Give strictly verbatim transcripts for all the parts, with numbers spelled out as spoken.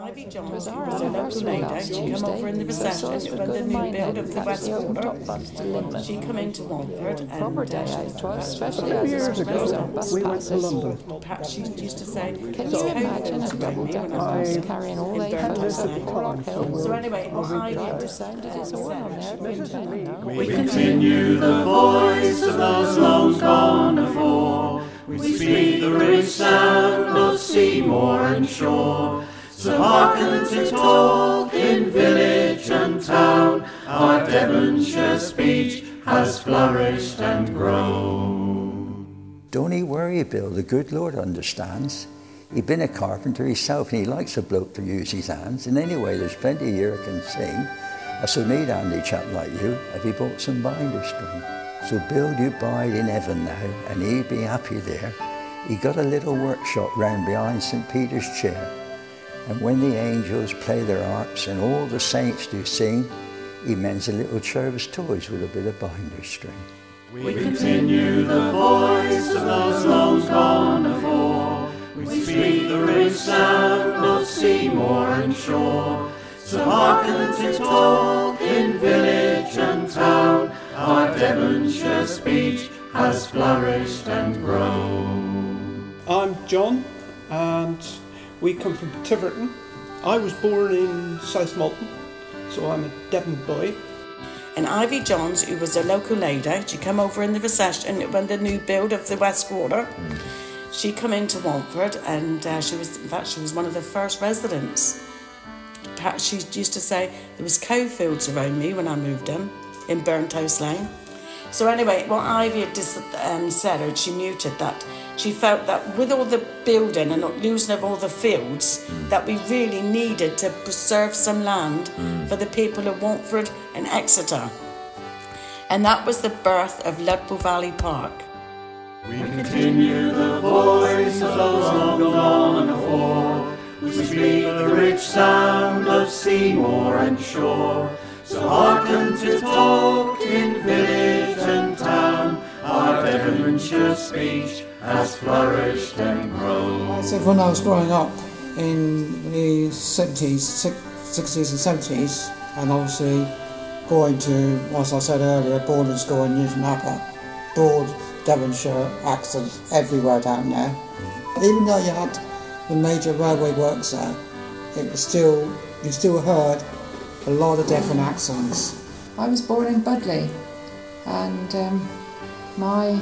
Ivy Johns was our anniversary last Tuesday, come over in the reception when the new build of the West Quarter. She come into Wallingford and proper day out to us, especially as years ago, bus we went to passes. London. Perhaps she used to say, Can you imagine a double-decker bus carrying all eight of us up Porlock Hill? So anyway, what Ivy Driver just sounded his horn on there, but then, no. We continue the voice of those long gone before. We speak the rich sound of sea, moor and shore. So hearken to talk in village and town. Our Devonshire speech has flourished and grown. Don't he worry, Bill, the good Lord understands. He's been a carpenter himself and he likes a bloke to use his hands. And anyway, there's plenty here can sing. I shall need a handy chap like you if he bought some binder string. So Bill, you bide in heaven now, and he'd be happy there. He got a little workshop round behind St Peter's chair, and when the angels play their harps and all the saints do sing, he mends a little cherub's toys with a bit of binder string. We continue the voice of those long gone before. We speak the rich sound of sea, moor and shore. So hearken to talk in village and town. Our Devonshire speech has flourished and grown. I'm John, and we come from Tiverton. I was born in South Malton, so I'm a Devon boy. And Ivy Johns, who was a local lady, she come over in the recession when the new build of the West Quarter. Mm. She come into Wallingford, and uh, she was, in fact, she was one of the first residents. Perhaps she used to say there was cow fields around me when I moved in, in Burntoast Lane. So anyway, what Ivy had dis- um, said, or she muted that, she felt that with all the building and not losing of all the fields, mm. that we really needed to preserve some land mm. for the people of Wallingford and Exeter. And that was the birth of Ludlow Valley Park. We continue the voice of those long gone before. We speak the rich sound of sea, moor and shore. So hearken to talk in village and town. Our Devonshire speech has flourished and grown. I said when I was growing up in the seventies, sixties and seventies, and obviously going to, as I said earlier, boarding school in Newton Abbot, broad Devonshire accent everywhere down there. Even though you had the major railway works there, it was still, you still heard a lot of different accents. I was born in Budleigh, and um, my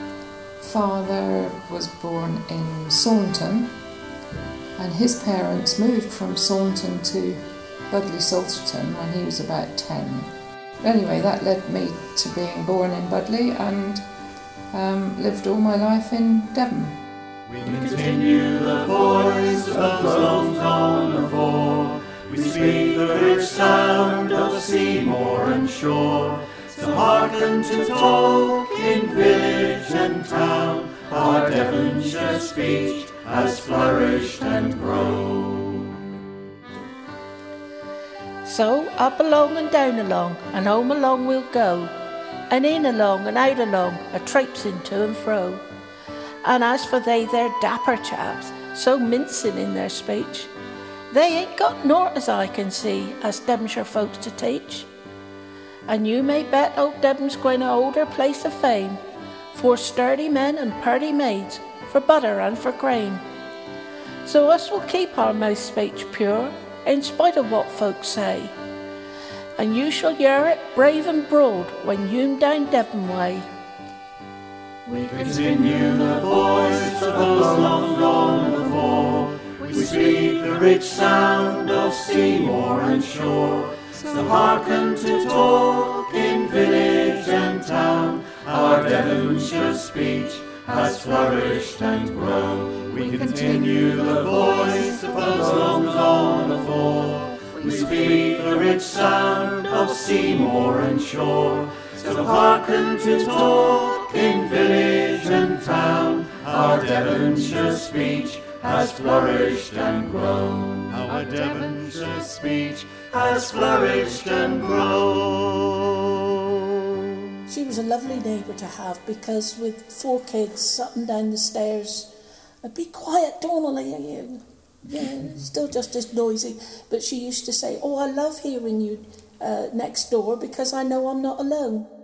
father was born in Saunton, and his parents moved from Saunton to Budleigh Salterton when he was about ten. Anyway, that led me to being born in Budleigh and um, lived all my life in Devon. We continue the voice of those long gone before. We speak the rich sound of sea, moor and shore. So hearken to talk in village and town. Our Devonshire speech has flourished and grown. So up along and down along, and home along we'll go, and in along and out along, a traipsing to and fro. And as for they, they're dapper chaps, so mincing in their speech, they ain't got naught as I can see as Devonshire folks to teach. And you may bet old Devon's going to hold her place of fame, for sturdy men and purty maids, for butter and for grain. So us will keep our mouth speech pure, in spite of what folks say. And you shall hear it brave and broad when you'm down Devon way. We continue the voice of those long gone before. We speak the rich sound of sea, moor and shore. So hearken to talk in village and town. Our Devonshire speech has flourished and grown. We continue the voice of those long gone before. We speak the rich sound of sea, moor and shore. So hearken to talk in village and town. Our Devonshire speech has flourished and grown. Our Devonshire speech has flourished and grown. She was a lovely neighbour to have, because with four kids up and down the stairs, I'd be quiet, Donnelly, are you? Yeah, still just as noisy. But she used to say, oh, I love hearing you uh, next door because I know I'm not alone.